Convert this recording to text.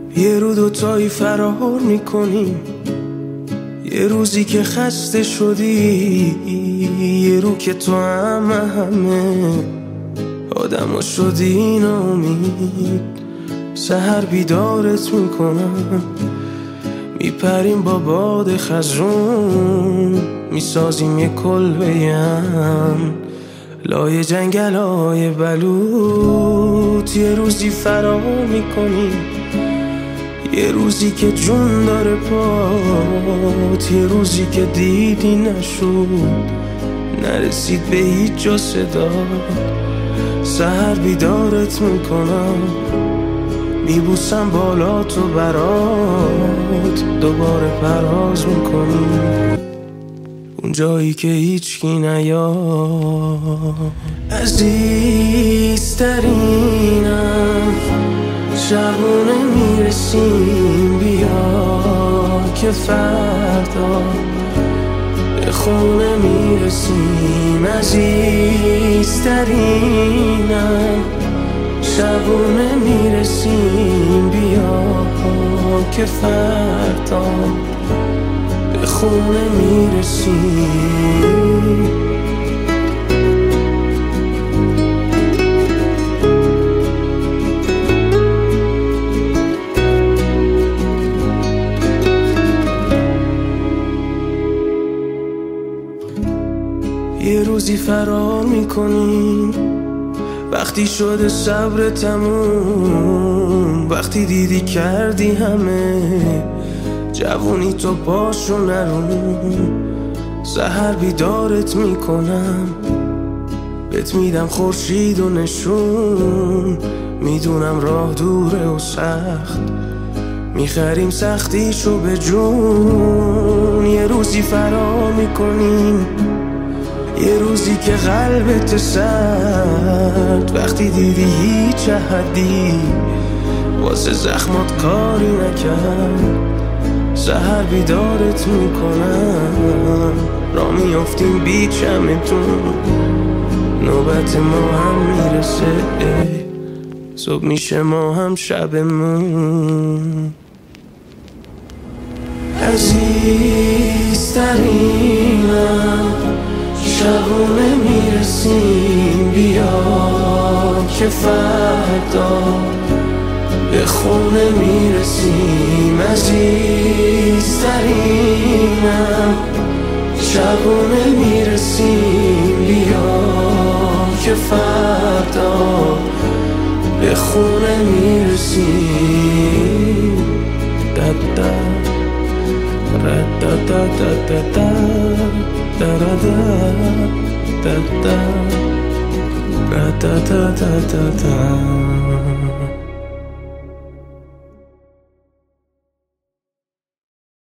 یه رو دوتایی فرار میکنیم، یه روزی که خسته شدی، یه رو که تو همه آدمو شدی ناامید. سحر بیدارت میکنم، میپریم با باد خزرون، میسازیم یه کلبه‌ام لای جنگلای بلوط. یه روزی فرار میکنیم، یه روزی که جون داره پات، یه روزی که دیدی نشد، نرسید به هیچ جا صدا. سحر بیدارت میکنم، میبوسم بالا تو برات، دوباره پرواز میکنیم اون جایی که هیچکی نیاد. عزیزترینم شبونه میرسیم، بیا که فردا به خونه میرسیم. عزیزترینم شبونه میرسیم، بیا که فردا به خونه میرسیم. یه روزی فرار میکنیم، وقتی شده صبر تموم، وقتی دیدی کردی همه جوونی تو پاشو نرون. سحر بیدارت میکنم، بهت میدم خورشید و نشون، میدونم راه دوره و سخت، میخریم سختیشو به جون. یه روزی فرار میکنیم، یه روزی که قلبت سرد، وقتی دیدی هیچ احدی واسه زخمات کاری نکرد. سحر بیدارت میکنم، را میافتیم بی چمتون، نوبت ما هم میرسه، صبح میشه ما هم شبمون. عزیزترینم شبونه میرسیم، بیا که فردا به خونه میرسیم. عزیزترینم شبونه میرسیم، بیا که فردا به خونه میرسیم. دادا ردا da da da da da da da da